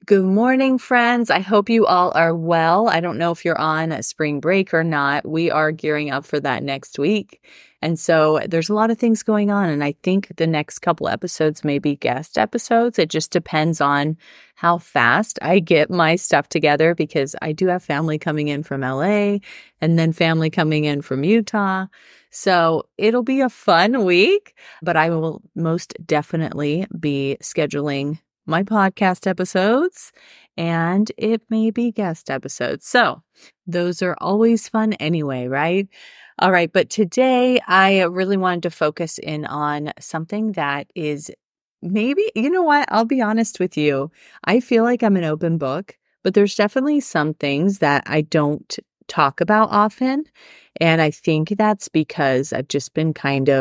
Good morning, friends. I hope you all are well. I don't know if you're on a spring break or not. We are gearing up for that next week. And so there's a lot of things going on. And I think the next couple episodes may be guest episodes. It just depends on how fast I get my stuff together because I do have family coming in from LA and then family coming in from Utah. So it'll be a fun week, but I will most definitely be scheduling my podcast episodes, and it may be guest episodes. So those are always fun anyway, right? All right. But today I really wanted to focus in on something that is maybe, you know what? I'll be honest with you. I feel like I'm an open book, but there's definitely some things that I don't talk about often. And I think that's because I've just been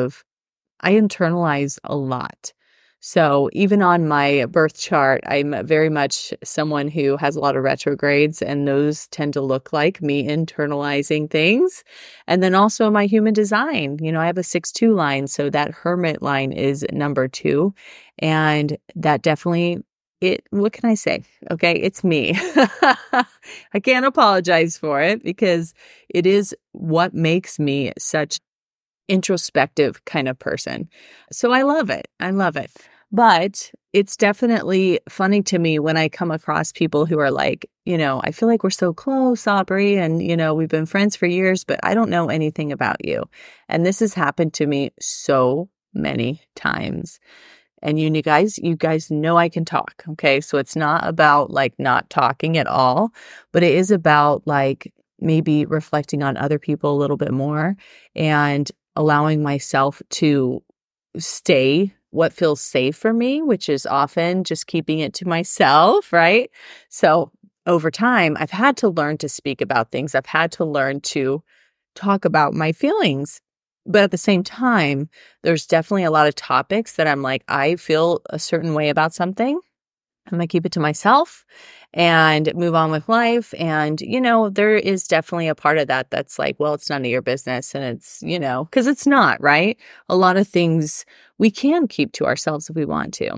I internalize a lot. So even on my birth chart, I'm very much someone who has a lot of retrogrades, and those tend to look like me internalizing things. And then also my human design, I have a 6-2 line. So that hermit line is number 2. And that definitely, what can I say? Okay, it's me. I can't apologize for it because it is what makes me such introspective kind of person. So I love it. I love it. But it's definitely funny to me when I come across people who are like, I feel like we're so close, Aubrey, and, we've been friends for years, but I don't know anything about you. And this has happened to me so many times. And you guys know I can talk. Okay. So it's not about not talking at all, but it is about maybe reflecting on other people a little bit more and allowing myself to stay what feels safe for me, which is often just keeping it to myself, right? So over time, I've had to learn to speak about things. I've had to learn to talk about my feelings. But at the same time, there's definitely a lot of topics that I'm like, I feel a certain way about something. I'm going to keep it to myself and move on with life. And, there is definitely a part of that that's like, well, it's none of your business. And it's, because it's not, right? A lot of things we can keep to ourselves if we want to.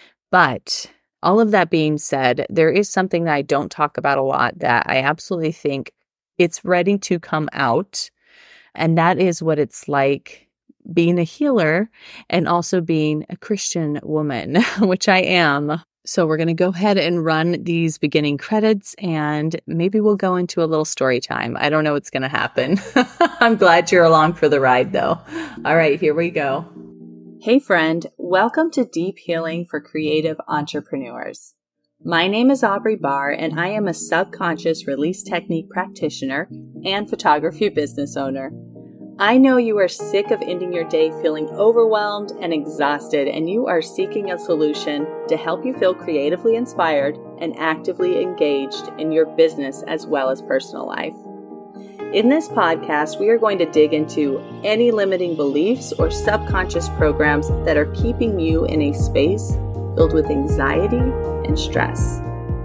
But all of that being said, there is something that I don't talk about a lot that I absolutely think it's ready to come out. And that is what it's like being a healer and also being a Christian woman, which I am. So we're going to go ahead and run these beginning credits and maybe we'll go into a little story time. I don't know what's going to happen. I'm glad you're along for the ride though. All right, here we go. Hey friend, welcome to Deep Healing for Creative Entrepreneurs. My name is Aubrey Barr and I am a subconscious release technique practitioner and photography business owner. I know you are sick of ending your day feeling overwhelmed and exhausted, and you are seeking a solution to help you feel creatively inspired and actively engaged in your business as well as personal life. In this podcast, we are going to dig into any limiting beliefs or subconscious programs that are keeping you in a space filled with anxiety and stress.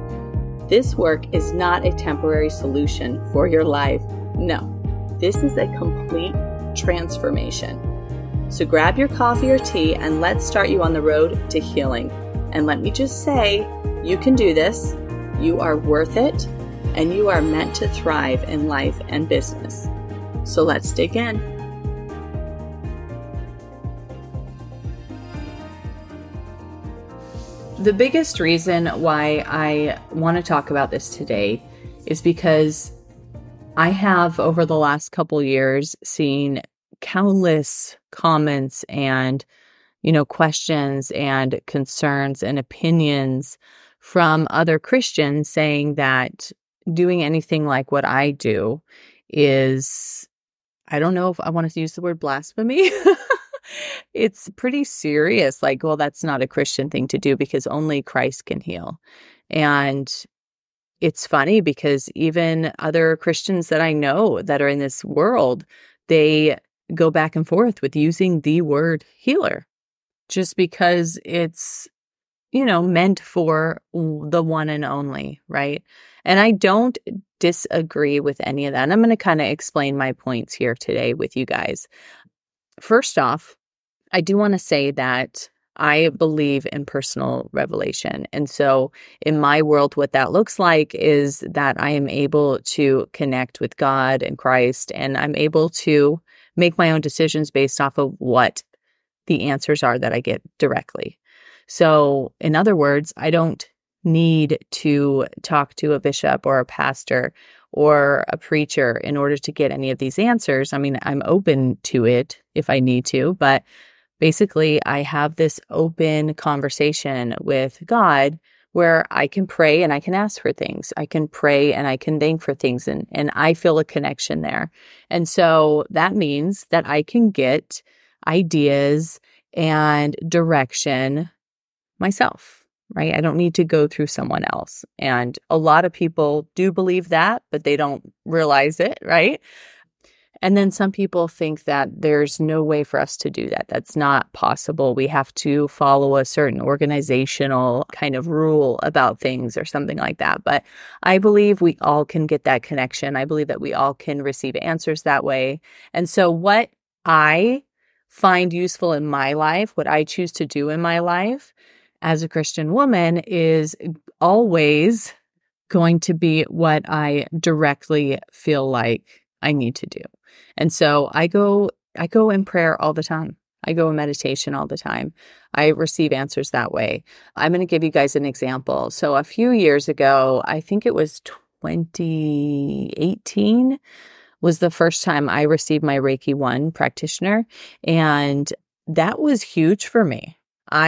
This work is not a temporary solution for your life. No. This is a complete transformation. So grab your coffee or tea and let's start you on the road to healing. And let me just say, you can do this, you are worth it, and you are meant to thrive in life and business. So let's dig in. The biggest reason why I want to talk about this today is because I have, over the last couple years, seen countless comments and, questions and concerns and opinions from other Christians saying that doing anything like what I do is, I don't know if I want to use the word blasphemy. It's pretty serious. Well, that's not a Christian thing to do because only Christ can heal. And it's funny because even other Christians that I know that are in this world, they go back and forth with using the word healer just because it's, meant for the one and only, right? And I don't disagree with any of that. And I'm going to kind of explain my points here today with you guys. First off, I do want to say that I believe in personal revelation. And so in my world, what that looks like is that I am able to connect with God and Christ, and I'm able to make my own decisions based off of what the answers are that I get directly. So in other words, I don't need to talk to a bishop or a pastor or a preacher in order to get any of these answers. I mean, I'm open to it if I need to, but basically, I have this open conversation with God where I can pray and I can ask for things. I can pray and I can thank for things, and I feel a connection there. And so that means that I can get ideas and direction myself, right? I don't need to go through someone else. And a lot of people do believe that, but they don't realize it, right? And then some people think that there's no way for us to do that. That's not possible. We have to follow a certain organizational kind of rule about things or something like that. But I believe we all can get that connection. I believe that we all can receive answers that way. And so what I find useful in my life, what I choose to do in my life as a Christian woman is always going to be what I directly feel like I need to do. And so I go in prayer all the time. I go in meditation all the time. I receive answers that way. I'm going to give you guys an example. So a few years ago, I think it was 2018, was the first time I received my Reiki 1 practitioner. And that was huge for me.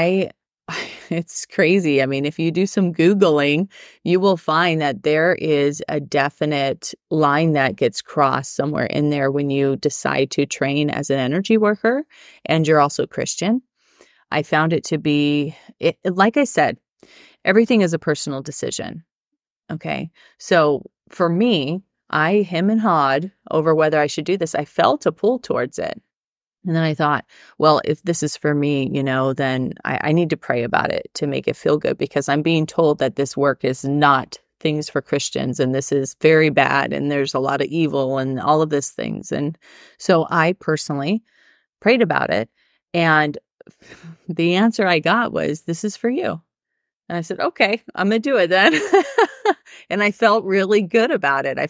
It's crazy. I mean, if you do some Googling, you will find that there is a definite line that gets crossed somewhere in there when you decide to train as an energy worker and you're also Christian. I found it to be, like I said, everything is a personal decision. Okay. So for me, I hem and hawed over whether I should do this. I felt a pull towards it. And then I thought, well, if this is for me, then I need to pray about it to make it feel good, because I'm being told that this work is not things for Christians and this is very bad and there's a lot of evil and all of these things. And so I personally prayed about it. And the answer I got was, this is for you. And I said, okay, I'm going to do it then. And I felt really good about it. I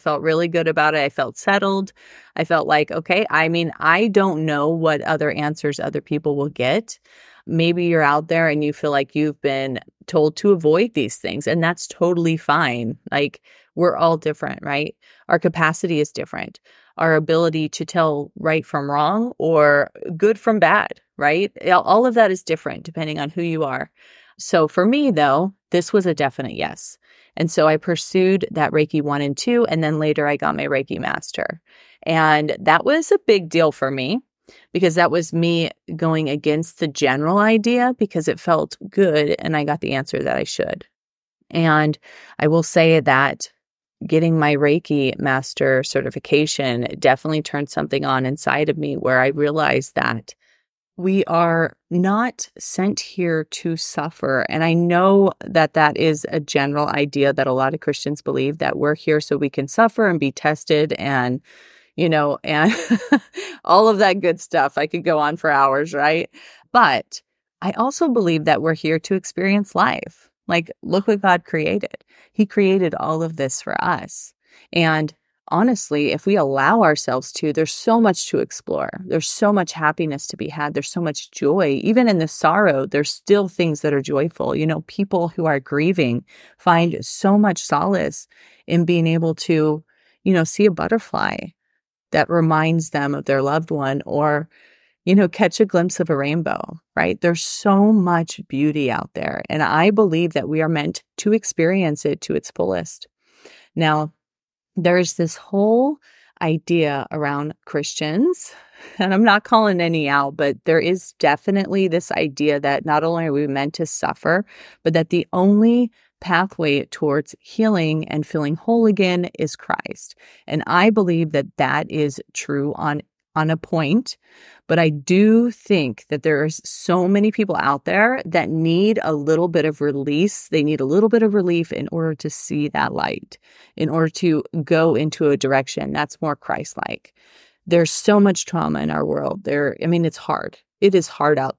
felt settled. I felt like, okay, I mean, I don't know what other answers other people will get. Maybe you're out there and you feel like you've been told to avoid these things, and that's totally fine. Like, we're all different, right? Our capacity is different. Our ability to tell right from wrong or good from bad, right? All of that is different depending on who you are. So for me, though, this was a definite yes. And so I pursued that Reiki 1 and 2, and then later I got my Reiki master. And that was a big deal for me, because that was me going against the general idea because it felt good and I got the answer that I should. And I will say that getting my Reiki master certification definitely turned something on inside of me where I realized that we are not sent here to suffer. And I know that that is a general idea that a lot of Christians believe, that we're here so we can suffer and be tested and, and all of that good stuff. I could go on for hours, right? But I also believe that we're here to experience life. Like, look what God created. He created all of this for us. And honestly, if we allow ourselves to, there's so much to explore. There's so much happiness to be had. There's so much joy. Even in the sorrow, there's still things that are joyful. People who are grieving find so much solace in being able to, see a butterfly that reminds them of their loved one, or, catch a glimpse of a rainbow, right? There's so much beauty out there. And I believe that we are meant to experience it to its fullest. Now, there's this whole idea around Christians, and I'm not calling any out, but there is definitely this idea that not only are we meant to suffer, but that the only pathway towards healing and feeling whole again is Christ. And I believe that that is true on a point, but I do think that there's so many people out there that need a little bit of release. They need a little bit of relief in order to see that light, in order to go into a direction that's more Christ-like. There's so much trauma in our world. It's hard. It is hard out there.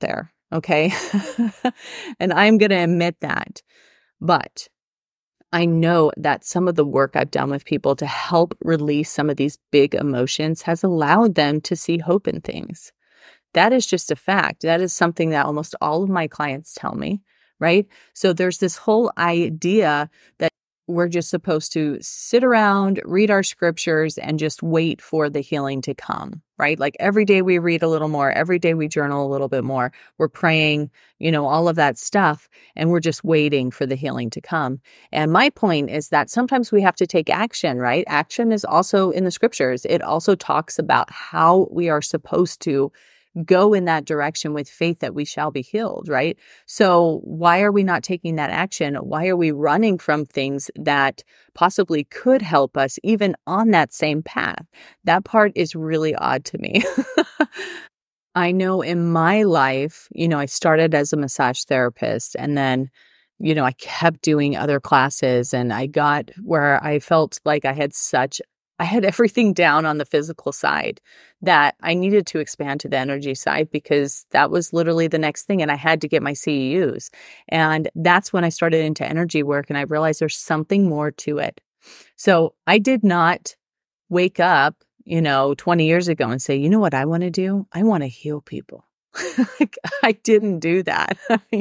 Okay. And I'm going to admit that. But I know that some of the work I've done with people to help release some of these big emotions has allowed them to see hope in things. That is just a fact. That is something that almost all of my clients tell me, right? So there's this whole idea that we're just supposed to sit around, read our scriptures, and just wait for the healing to come, right? Like every day we read a little more, every day we journal a little bit more, we're praying, all of that stuff, and we're just waiting for the healing to come. And my point is that sometimes we have to take action, right? Action is also in the scriptures. It also talks about how we are supposed to go in that direction with faith that we shall be healed, right? So why are we not taking that action? Why are we running from things that possibly could help us even on that same path? That part is really odd to me. I know in my life, I started as a massage therapist, and then I kept doing other classes, and I got where I felt like I had everything down on the physical side that I needed to expand to the energy side, because that was literally the next thing. And I had to get my CEUs. And that's when I started into energy work, and I realized there's something more to it. So I did not wake up, 20 years ago and say, you know what I want to do? I want to heal people. I didn't do that.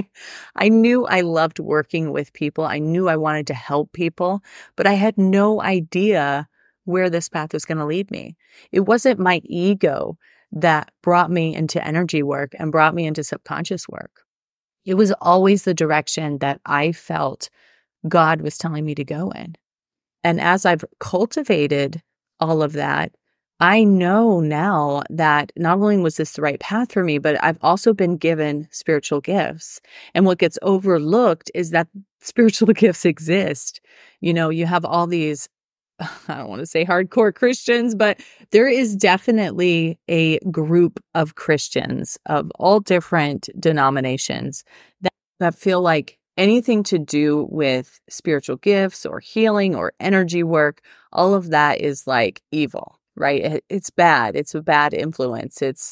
I knew I loved working with people. I knew I wanted to help people, but I had no idea where this path was going to lead me. It wasn't my ego that brought me into energy work and brought me into subconscious work. It was always the direction that I felt God was telling me to go in. And as I've cultivated all of that, I know now that not only was this the right path for me, but I've also been given spiritual gifts. And what gets overlooked is that spiritual gifts exist. You have all these, I don't want to say hardcore Christians, but there is definitely a group of Christians of all different denominations that feel like anything to do with spiritual gifts or healing or energy work, all of that is like evil, right? It's bad. It's a bad influence. It's,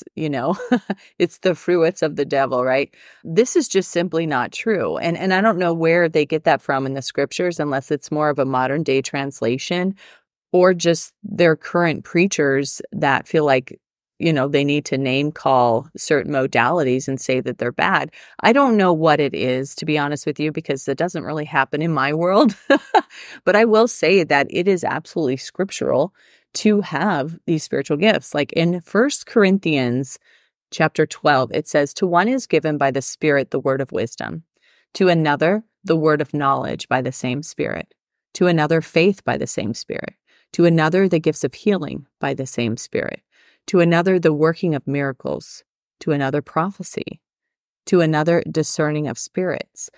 it's the fruits of the devil, right? This is just simply not true. And I don't know where they get that from in the scriptures, unless it's more of a modern day translation or just their current preachers that feel like, they need to name call certain modalities and say that they're bad. I don't know what it is, to be honest with you, because it doesn't really happen in my world. But I will say that it is absolutely scriptural to have these spiritual gifts. Like in 1 Corinthians chapter 12, it says, "To one is given by the Spirit the word of wisdom, to another the word of knowledge by the same Spirit, to another faith by the same Spirit, to another the gifts of healing by the same Spirit, to another the working of miracles, to another prophecy, to another discerning of spirits."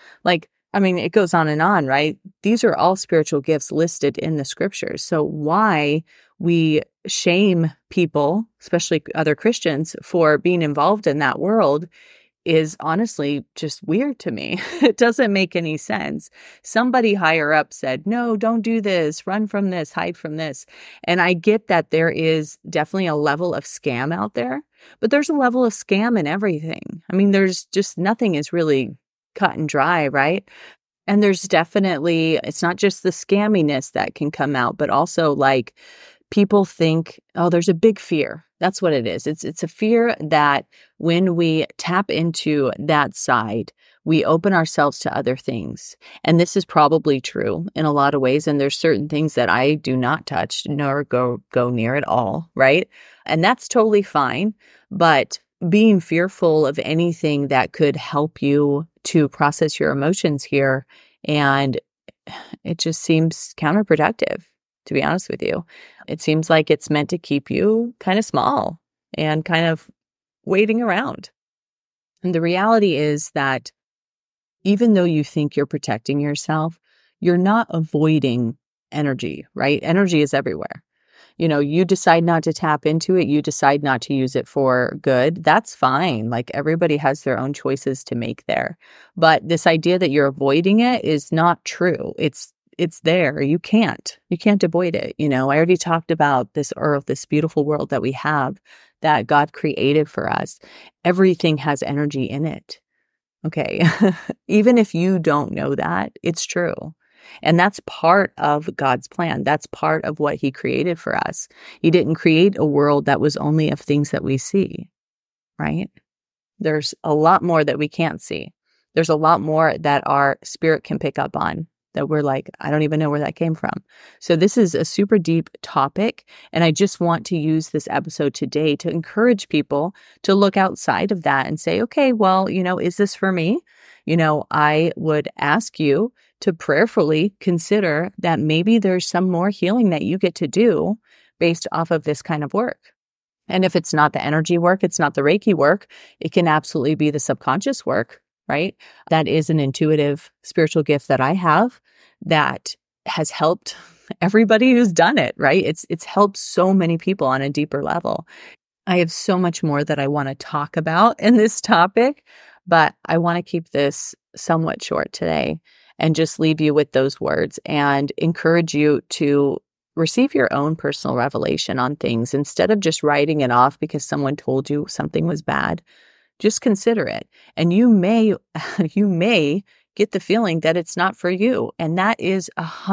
It goes on, right? These are all spiritual gifts listed in the scriptures. So why we shame people, especially other Christians, for being involved in that world is honestly just weird to me. It doesn't make any sense. Somebody higher up said, no, don't do this, run from this, hide from this. And I get that there is definitely a level of scam out there, but there's a level of scam in everything. There's just nothing is really cut and dry, right? And there's definitely, it's not just the scamminess that can come out, but also like people think, oh, there's a big fear. That's what it is. It's a fear that when we tap into that side, we open ourselves to other things. And this is probably true in a lot of ways. And there's certain things that I do not touch nor go near at all, right? And that's totally fine. But being fearful of anything that could help you to process your emotions here, and it just seems counterproductive, to be honest with you. It seems like it's meant to keep you kind of small and kind of waiting around. And the reality is that even though you think you're protecting yourself, you're not avoiding energy, right? Energy is everywhere. You decide not to tap into it. You decide not to use it for good. That's fine. Like everybody has their own choices to make there. But this idea that you're avoiding it is not true. It's there. You can't avoid it. I already talked about this earth, this beautiful world that we have that God created for us. Everything has energy in it. Okay. Even if you don't know that, it's true. And that's part of God's plan. That's part of what he created for us. He didn't create a world that was only of things that we see, right? There's a lot more that we can't see. There's a lot more that our spirit can pick up on that we're like, I don't even know where that came from. So this is a super deep topic. And I just want to use this episode today to encourage people to look outside of that and say, okay, well, is this for me? I would ask you to prayerfully consider that maybe there's some more healing that you get to do based off of this kind of work. And if it's not the energy work, it's not the Reiki work, it can absolutely be the subconscious work, right? That is an intuitive spiritual gift that I have that has helped everybody who's done it, right? It's helped so many people on a deeper level. I have so much more that I want to talk about in this topic, but I want to keep this somewhat short today and just leave you with those words and encourage you to receive your own personal revelation on things instead of just writing it off because someone told you something was bad. Just consider it. And you may get the feeling that it's not for you. And that is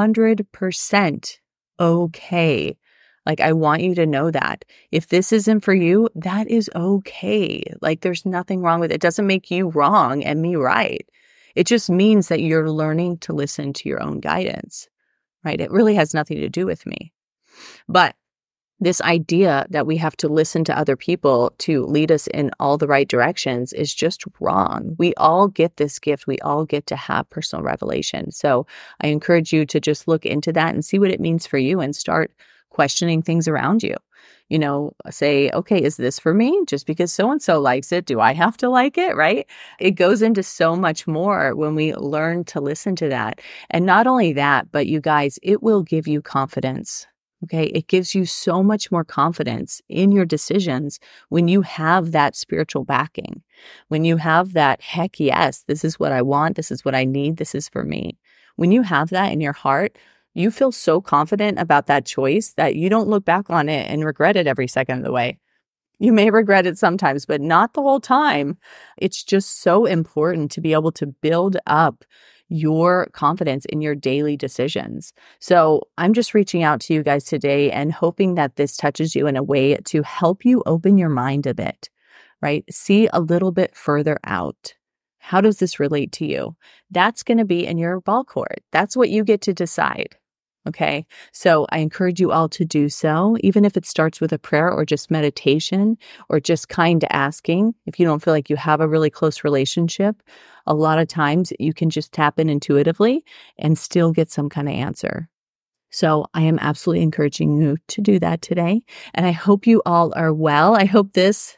100% okay. Like, I want you to know that if this isn't for you, that is okay. Like, there's nothing wrong with it. It doesn't make you wrong and me right. It just means that you're learning to listen to your own guidance, right? It really has nothing to do with me. But this idea that we have to listen to other people to lead us in all the right directions is just wrong. We all get this gift. We all get to have personal revelation. So I encourage you to just look into that and see what it means for you and start questioning things around you. Say, okay, is this for me? Just because so-and-so likes it, do I have to like it, right? It goes into so much more when we learn to listen to that. And not only that, but you guys, it will give you confidence. Okay, it gives you so much more confidence in your decisions when you have that spiritual backing, when you have that, heck yes, this is what I want, this is what I need, this is for me. When you have that in your heart, you feel so confident about that choice that you don't look back on it and regret it every second of the way. You may regret it sometimes, but not the whole time. It's just so important to be able to build up your confidence in your daily decisions. So I'm just reaching out to you guys today and hoping that this touches you in a way to help you open your mind a bit, right? See a little bit further out. How does this relate to you? That's going to be in your ball court. That's what you get to decide. Okay, so I encourage you all to do so, even if it starts with a prayer or just meditation or just kind asking. If you don't feel like you have a really close relationship, a lot of times you can just tap in intuitively and still get some kind of answer. So I am absolutely encouraging you to do that today. And I hope you all are well. I hope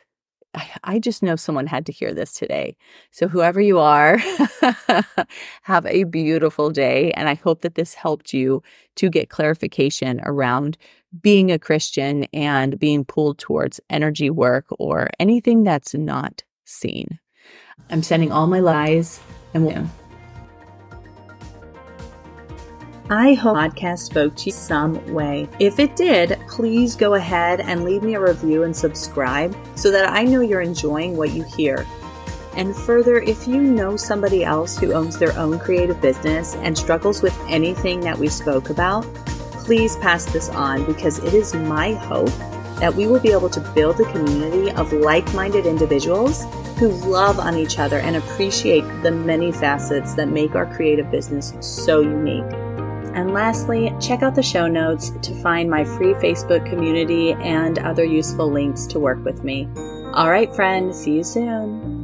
I just know someone had to hear this today. So whoever you are, have a beautiful day. And I hope that this helped you to get clarification around being a Christian and being pulled towards energy work or anything that's not seen. I'm sending all my lies and I hope the podcast spoke to you some way. If it did, please go ahead and leave me a review and subscribe so that I know you're enjoying what you hear. And further, if you know somebody else who owns their own creative business and struggles with anything that we spoke about, please pass this on because it is my hope that we will be able to build a community of like-minded individuals who love on each other and appreciate the many facets that make our creative business so unique. And lastly, check out the show notes to find my free Facebook community and other useful links to work with me. All right, friend, see you soon.